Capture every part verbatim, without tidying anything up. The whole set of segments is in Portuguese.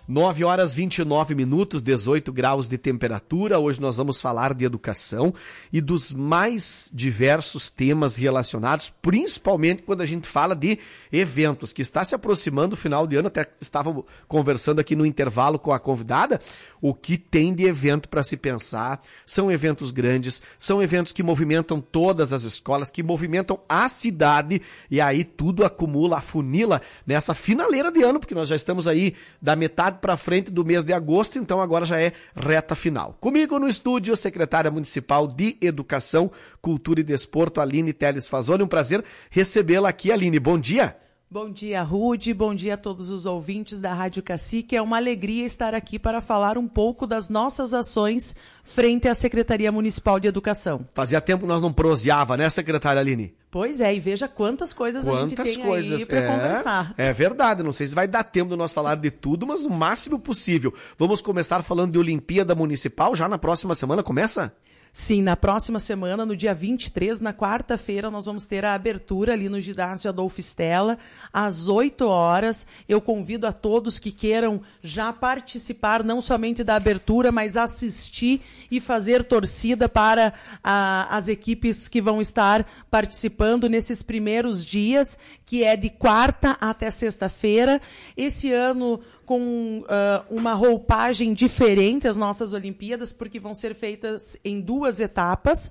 nove horas e vinte e nove minutos, dezoito graus de temperatura. Hoje nós vamos falar de educação e dos mais diversos temas relacionados, principalmente quando a gente fala de eventos, que está se aproximando o final de ano. Até estava conversando aqui no intervalo com a convidada, o que tem de evento para se pensar. São eventos grandes, são eventos que movimentam todas as escolas, que movimentam a cidade, e aí tudo acumula, afunila nessa finaleira de ano, porque nós já estamos aí da metade para frente do mês de agosto, então agora já é reta final. Comigo no estúdio, a secretária municipal de Educação, Cultura e Desporto, Aline Teles Fazoni. Um prazer recebê-la aqui, Aline. Bom dia. Bom dia, Rude. Bom dia a todos os ouvintes da Rádio Cacique. É uma alegria estar aqui para falar um pouco das nossas ações frente à Secretaria Municipal de Educação. Fazia tempo que nós não proseava, né, secretária Aline? Pois é, e veja quantas coisas quantas a gente tem coisas. aí para é, conversar. É verdade, não sei se vai dar tempo de nós falar de tudo, mas o máximo possível. Vamos começar falando de Olimpíada Municipal, já na próxima semana começa? Sim, na próxima semana, no dia vinte e três, na quarta-feira, nós vamos ter a abertura ali no ginásio Adolfo Stella, às oito horas. Eu convido a todos que queiram já participar, não somente da abertura, mas assistir e fazer torcida para a, as equipes que vão estar participando nesses primeiros dias, que é de quarta até sexta-feira. Esse ano, com uh, uma roupagem diferente as nossas Olimpíadas, porque vão ser feitas em duas etapas.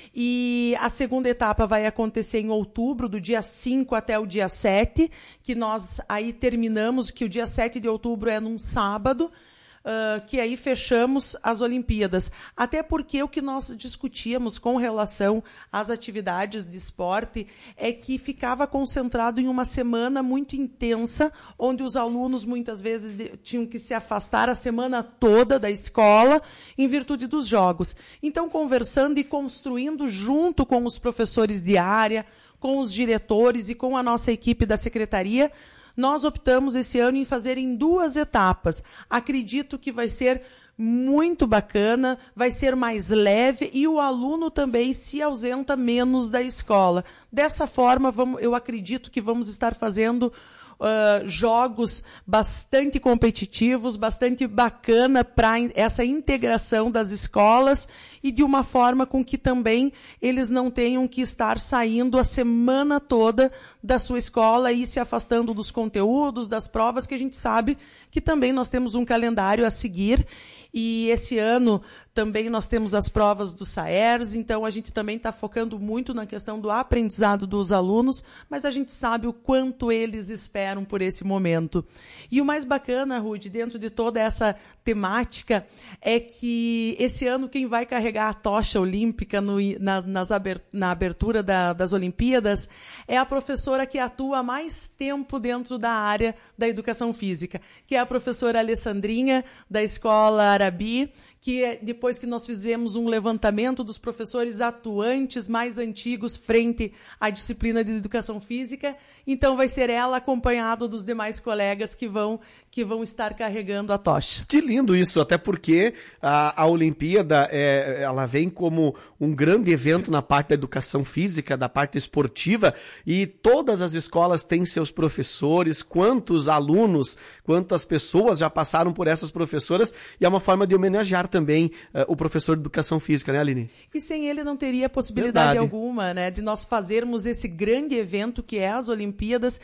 E a segunda etapa vai acontecer em outubro, do dia cinco até o dia sete, que nós aí terminamos, que o dia sete de outubro é num sábado, Uh, que aí fechamos as Olimpíadas. Até porque o que nós discutíamos com relação às atividades de esporte é que ficava concentrado em uma semana muito intensa, onde os alunos muitas vezes de, tinham que se afastar a semana toda da escola em virtude dos jogos. Então, conversando e construindo junto com os professores de área, com os diretores e com a nossa equipe da secretaria, nós optamos esse ano em fazer em duas etapas. Acredito que vai ser muito bacana, vai ser mais leve e o aluno também se ausenta menos da escola. Dessa forma, vamos, eu acredito que vamos estar fazendo Uh, jogos bastante competitivos, bastante bacana para essa integração das escolas e de uma forma com que também eles não tenham que estar saindo a semana toda da sua escola e se afastando dos conteúdos, das provas, que a gente sabe que também nós temos um calendário a seguir. E esse ano também nós temos as provas do SAERS, então a gente também está focando muito na questão do aprendizado dos alunos, mas a gente sabe o quanto eles esperam por esse momento. E o mais bacana, Rude, dentro de toda essa temática, é que esse ano quem vai carregar a tocha olímpica no, na, nas aber, na abertura da, das Olimpíadas é a professora que atua há mais tempo dentro da área da educação física, que é a professora Alessandrinha, da Escola Arabi, que depois que nós fizemos um levantamento dos professores atuantes mais antigos frente à disciplina de educação física, então vai ser ela acompanhada dos demais colegas que vão, que vão estar carregando a tocha. Que lindo isso, até porque a, a Olimpíada é, ela vem como um grande evento na parte da educação física, da parte esportiva, e todas as escolas têm seus professores, quantos alunos, quantas pessoas já passaram por essas professoras, e é uma forma de homenagear também uh, o professor de educação física, né, Aline? E sem ele não teria possibilidade Verdade. alguma, né, de nós fazermos esse grande evento que é as Olimpíadas.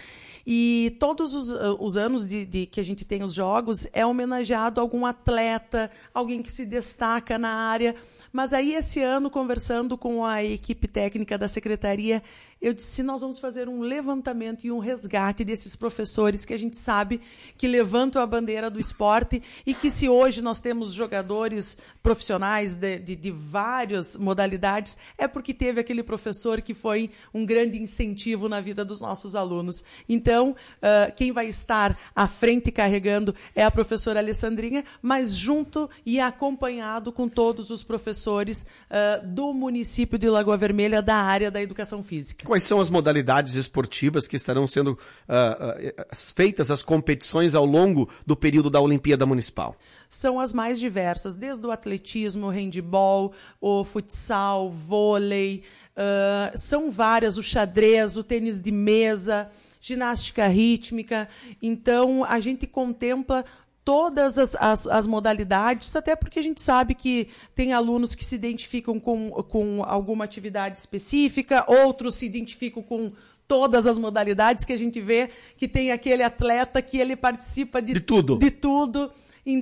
E todos os, os anos de, de, que a gente tem os Jogos é homenageado algum atleta, alguém que se destaca na área. Mas aí, esse ano, conversando com a equipe técnica da secretaria, eu disse, nós vamos fazer um levantamento e um resgate desses professores que a gente sabe que levantam a bandeira do esporte e que, se hoje nós temos jogadores profissionais de, de, de várias modalidades, é porque teve aquele professor que foi um grande incentivo na vida dos nossos alunos. Então, uh, quem vai estar à frente carregando é a professora Alessandrinha, mas junto e acompanhado com todos os professores uh, do município de Lagoa Vermelha, da área da educação física. Quais são as modalidades esportivas que estarão sendo uh, uh, feitas as competições ao longo do período da Olimpíada Municipal? São as mais diversas, desde o atletismo, o handebol, o futsal, vôlei, uh, são várias, o xadrez, o tênis de mesa, ginástica rítmica. Então, a gente contempla todas as, as, as modalidades, até porque a gente sabe que tem alunos que se identificam com, com alguma atividade específica, outros se identificam com todas as modalidades, que a gente vê que tem aquele atleta que ele participa de, de tudo. De tudo.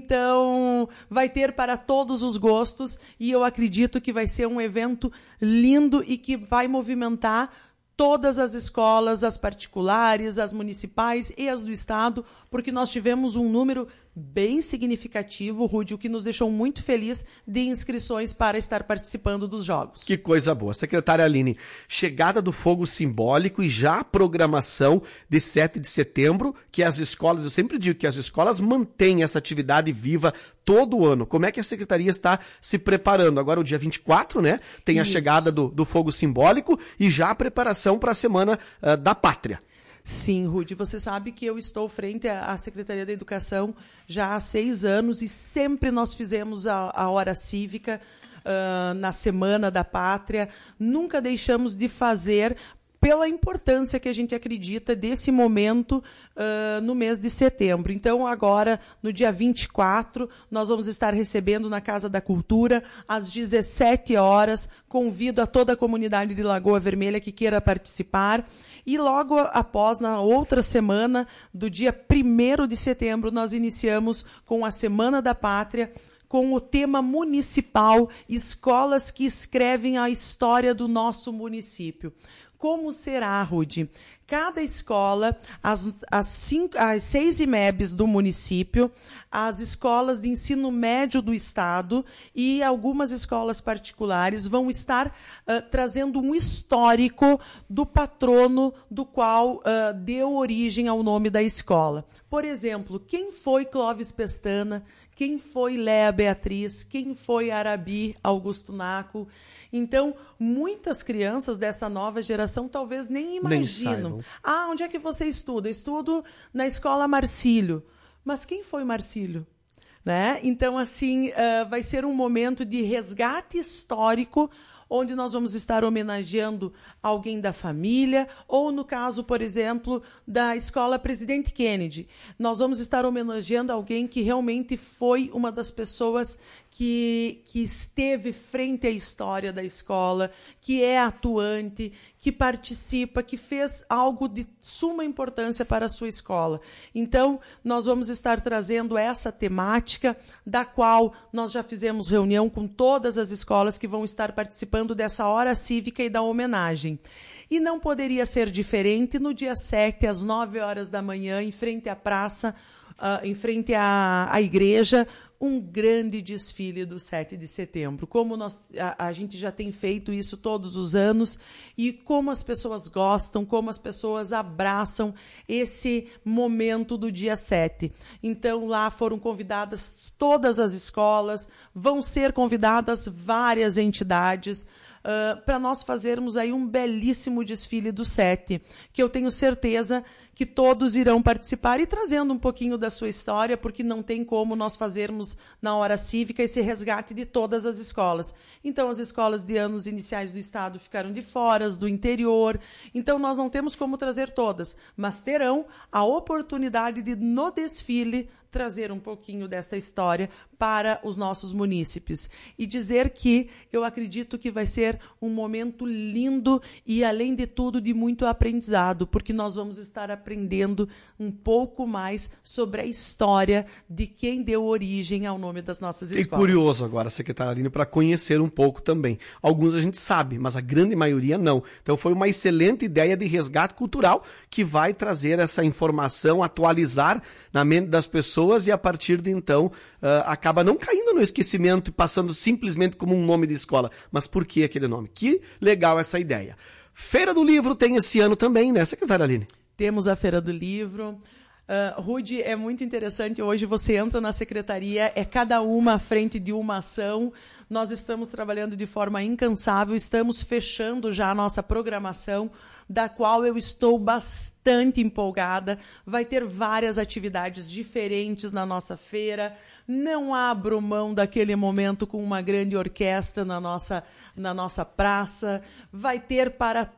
Então, vai ter para todos os gostos e eu acredito que vai ser um evento lindo e que vai movimentar todas as escolas, as particulares, as municipais e as do Estado, porque nós tivemos um número bem significativo, Rudy, o que nos deixou muito feliz de inscrições para estar participando dos Jogos. Que coisa boa. Secretária Aline, chegada do fogo simbólico e já a programação de sete de setembro, que as escolas, eu sempre digo que as escolas mantêm essa atividade viva todo ano. Como é que a Secretaria está se preparando? Agora o dia vinte e quatro, né? Tem a Isso. chegada do, do fogo simbólico e já a preparação para a Semana uh, da Pátria. Sim, Rudy, você sabe que eu estou frente à Secretaria da Educação já há seis anos e sempre nós fizemos a, a hora cívica uh, na Semana da Pátria. Nunca deixamos de fazer pela importância que a gente acredita desse momento uh, no mês de setembro. Então, agora, no dia vinte e quatro, nós vamos estar recebendo na Casa da Cultura, às dezessete horas. Convido a toda a comunidade de Lagoa Vermelha que queira participar. E logo após, na outra semana, do dia primeiro de setembro, nós iniciamos com a Semana da Pátria, com o tema municipal, escolas que escrevem a história do nosso município. Como será, Rudy? Cada escola, as, as, cinco, as seis I M E Bs do município, as escolas de ensino médio do estado e algumas escolas particulares vão estar uh, trazendo um histórico do patrono do qual uh, deu origem ao nome da escola. Por exemplo, quem foi Clóvis Pestana? Quem foi Léa Beatriz? Quem foi Arabi Augusto Naco? Então, muitas crianças dessa nova geração talvez nem imaginam. Nem ah, onde é que você estuda? Estudo na Escola Marcílio. Mas quem foi Marcílio? Né? Então, assim, uh, vai ser um momento de resgate histórico, onde nós vamos estar homenageando alguém da família, ou no caso, por exemplo, da Escola Presidente Kennedy. Nós vamos estar homenageando alguém que realmente foi uma das pessoas que, que esteve frente à história da escola, que é atuante, que participa, que fez algo de suma importância para a sua escola. Então, nós vamos estar trazendo essa temática, da qual nós já fizemos reunião com todas as escolas que vão estar participando dessa hora cívica e da homenagem. E não poderia ser diferente no dia sete, às nove horas da manhã, em frente à praça, uh, em frente à, à igreja, um grande desfile do sete de setembro. Como nós, a, a gente já tem feito isso todos os anos e como as pessoas gostam, como as pessoas abraçam esse momento do dia sete. Então, lá foram convidadas todas as escolas, vão ser convidadas várias entidades, Uh, para nós fazermos aí um belíssimo desfile do sete, que eu tenho certeza que todos irão participar e trazendo um pouquinho da sua história, porque não tem como nós fazermos na hora cívica esse resgate de todas as escolas. Então, as escolas de anos iniciais do estado ficaram de fora, as do interior, então nós não temos como trazer todas, mas terão a oportunidade de, no desfile, trazer um pouquinho desta história para os nossos munícipes. E dizer que eu acredito que vai ser um momento lindo e, além de tudo, de muito aprendizado, porque nós vamos estar aprendendo um pouco mais sobre a história de quem deu origem ao nome das nossas escolas. E curioso agora, secretária Aline, para conhecer um pouco também. Alguns a gente sabe, mas a grande maioria não. Então foi uma excelente ideia de resgate cultural que vai trazer essa informação, atualizar na mente das pessoas e a partir de então uh, acaba não caindo no esquecimento e passando simplesmente como um nome de escola. Mas por que aquele nome? Que legal essa ideia. Feira do Livro tem esse ano também, né, secretária Aline? Temos a Feira do Livro. Uh, Rudy, é muito interessante, hoje você entra na secretaria, é cada uma à frente de uma ação, nós estamos trabalhando de forma incansável, estamos fechando já a nossa programação, da qual eu estou bastante empolgada, vai ter várias atividades diferentes na nossa feira, não abro mão daquele momento com uma grande orquestra na nossa, na nossa praça, vai ter para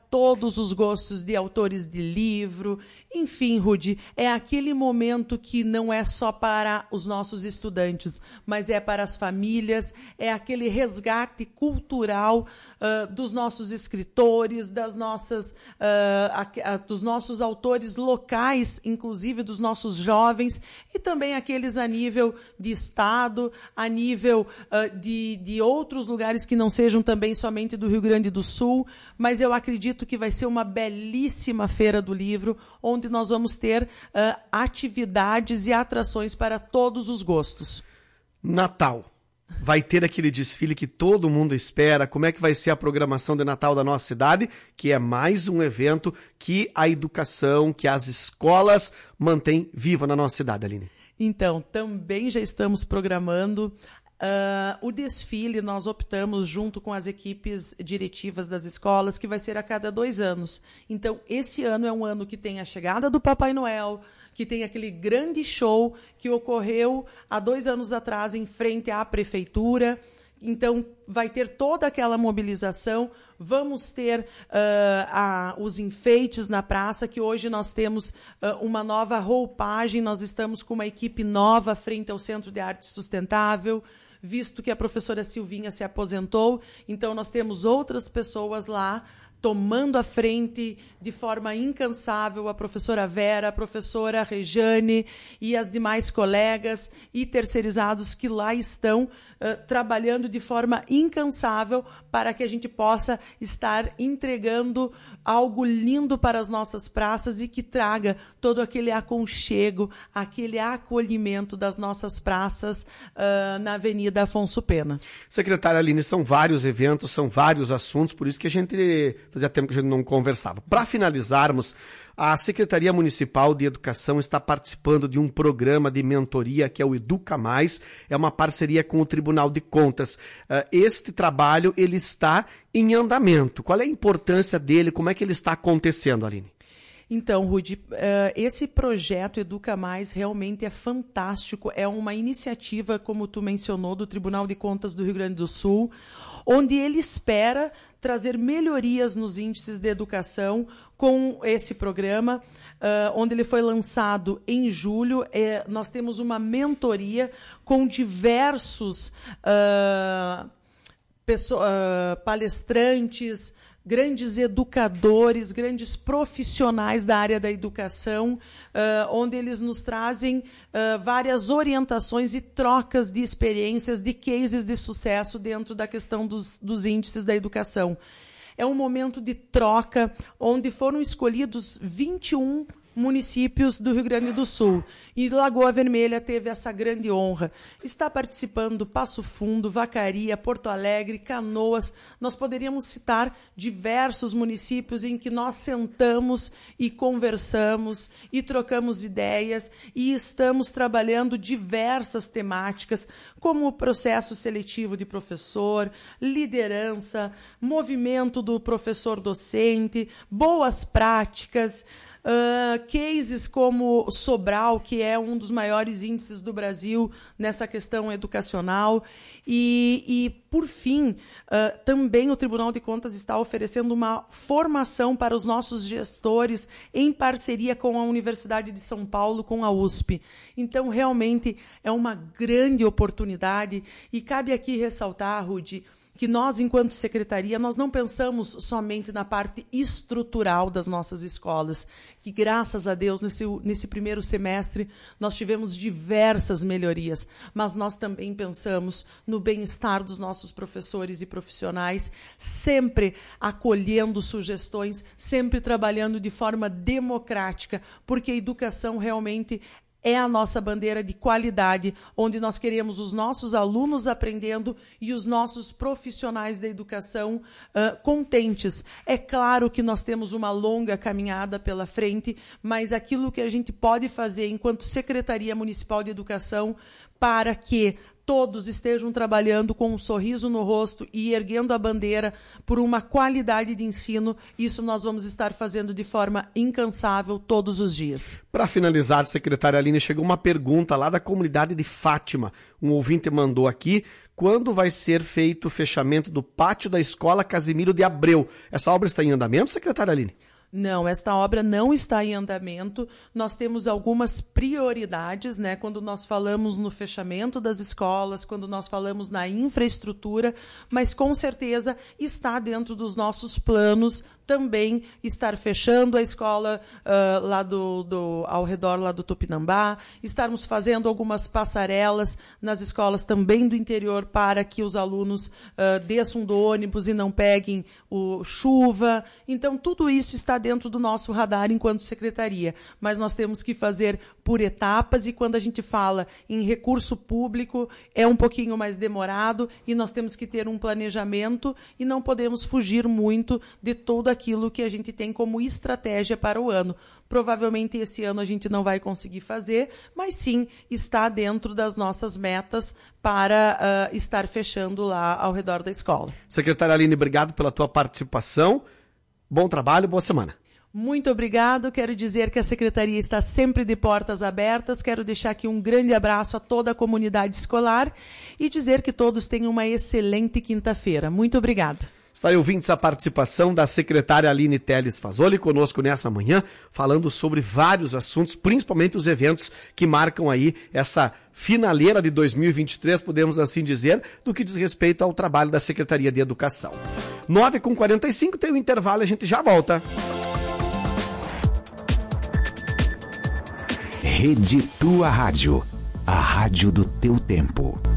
todos os gostos de autores de livro. Enfim, Rudy, é aquele momento que não é só para os nossos estudantes, mas é para as famílias, é aquele resgate cultural uh, dos nossos escritores, das nossas, uh, a, a, dos nossos autores locais, inclusive dos nossos jovens, e também aqueles a nível de estado, a nível uh, de, de outros lugares que não sejam também somente do Rio Grande do Sul, mas eu acredito que vai ser uma belíssima feira do livro, onde nós vamos ter uh, atividades e atrações para todos os gostos. Natal. Vai ter aquele desfile que todo mundo espera. Como é que vai ser a programação de Natal da nossa cidade? Que é mais um evento que a educação, que as escolas mantêm viva na nossa cidade, Aline. Então, também já estamos programando Uh, o desfile. Nós optamos junto com as equipes diretivas das escolas que vai ser a cada dois anos. Então, esse ano é um ano que tem a chegada do Papai Noel, que tem aquele grande show que ocorreu há dois anos atrás em frente à prefeitura. Então, vai ter toda aquela mobilização. Vamos ter uh, a, os enfeites na praça, que hoje nós temos uh, uma nova roupagem. Nós estamos com uma equipe nova frente ao Centro de Arte Sustentável, visto que a professora Silvinha se aposentou. Então, nós temos outras pessoas lá tomando a frente de forma incansável, a professora Vera, a professora Rejane e as demais colegas e terceirizados que lá estão uh, trabalhando de forma incansável para que a gente possa estar entregando algo lindo para as nossas praças e que traga todo aquele aconchego, aquele acolhimento das nossas praças uh, na Avenida Afonso Pena. Secretária Aline, são vários eventos, são vários assuntos, por isso que a gente fazia tempo que a gente não conversava. Para finalizarmos, a Secretaria Municipal de Educação está participando de um programa de mentoria que é o Educa Mais, é uma parceria com o Tribunal de Contas. Este trabalho ele está em andamento. Qual é a importância dele? Como é que ele está acontecendo, Aline? Então, Rudy, esse projeto Educa Mais realmente é fantástico. É uma iniciativa, como tu mencionou, do Tribunal de Contas do Rio Grande do Sul, onde ele espera trazer melhorias nos índices de educação com esse programa, uh, onde ele foi lançado em julho. É, nós temos uma mentoria com diversos uh, pessoa, uh, palestrantes, grandes educadores, grandes profissionais da área da educação, uh, onde eles nos trazem uh, várias orientações e trocas de experiências, de cases de sucesso dentro da questão dos, dos índices da educação. É um momento de troca, onde foram escolhidos vinte e um municípios do Rio Grande do Sul. E Lagoa Vermelha teve essa grande honra. Está participando Passo Fundo, Vacaria, Porto Alegre, Canoas. Nós poderíamos citar diversos municípios em que nós sentamos e conversamos e trocamos ideias e estamos trabalhando diversas temáticas, como o processo seletivo de professor, liderança, movimento do professor docente, boas práticas, Uh, cases como Sobral, que é um dos maiores índices do Brasil nessa questão educacional. E, e por fim, uh, também o Tribunal de Contas está oferecendo uma formação para os nossos gestores em parceria com a Universidade de São Paulo, com a U S P. Então, realmente, é uma grande oportunidade. E cabe aqui ressaltar, Rudy, que nós, enquanto secretaria, nós não pensamos somente na parte estrutural das nossas escolas, que, graças a Deus, nesse, nesse primeiro semestre, nós tivemos diversas melhorias, mas nós também pensamos no bem-estar dos nossos professores e profissionais, sempre acolhendo sugestões, sempre trabalhando de forma democrática, porque a educação realmente é a nossa bandeira de qualidade, onde nós queremos os nossos alunos aprendendo e os nossos profissionais da educação uh, contentes. É claro que nós temos uma longa caminhada pela frente, mas aquilo que a gente pode fazer enquanto Secretaria Municipal de Educação para que todos estejam trabalhando com um sorriso no rosto e erguendo a bandeira por uma qualidade de ensino. Isso nós vamos estar fazendo de forma incansável todos os dias. Para finalizar, secretária Aline, chegou uma pergunta lá da comunidade de Fátima. Um ouvinte mandou aqui: quando vai ser feito o fechamento do pátio da Escola Casimiro de Abreu? Essa obra está em andamento, secretária Aline? Não, esta obra não está em andamento. Nós temos algumas prioridades, né? Quando nós falamos no fechamento das escolas, quando nós falamos na infraestrutura, mas com certeza está dentro dos nossos planos também estar fechando a escola uh, lá do, do, ao redor lá do Tupinambá, estarmos fazendo algumas passarelas nas escolas também do interior para que os alunos uh, desçam do ônibus e não peguem o chuva. Então, tudo isso está dentro do nosso radar enquanto secretaria, mas nós temos que fazer por etapas, e quando a gente fala em recurso público é um pouquinho mais demorado e nós temos que ter um planejamento e não podemos fugir muito de todo aquilo que a gente tem como estratégia para o ano. Provavelmente esse ano a gente não vai conseguir fazer, mas sim está dentro das nossas metas para uh, estar fechando lá ao redor da escola. Secretária Aline, obrigado pela tua participação. Bom trabalho, boa semana. Muito obrigado. Quero dizer que a Secretaria está sempre de portas abertas. Quero deixar aqui um grande abraço a toda a comunidade escolar e dizer que todos tenham uma excelente quinta-feira. Muito obrigada. Está aí, ouvintes, a participação da secretária Aline Teles Fazoli conosco nessa manhã, falando sobre vários assuntos, principalmente os eventos que marcam aí essa finaleira de dois mil e vinte e três, podemos assim dizer, do que diz respeito ao trabalho da Secretaria de Educação. nove e quarenta e cinco, tem um intervalo e a gente já volta. Rede Tua Rádio, a rádio do teu tempo.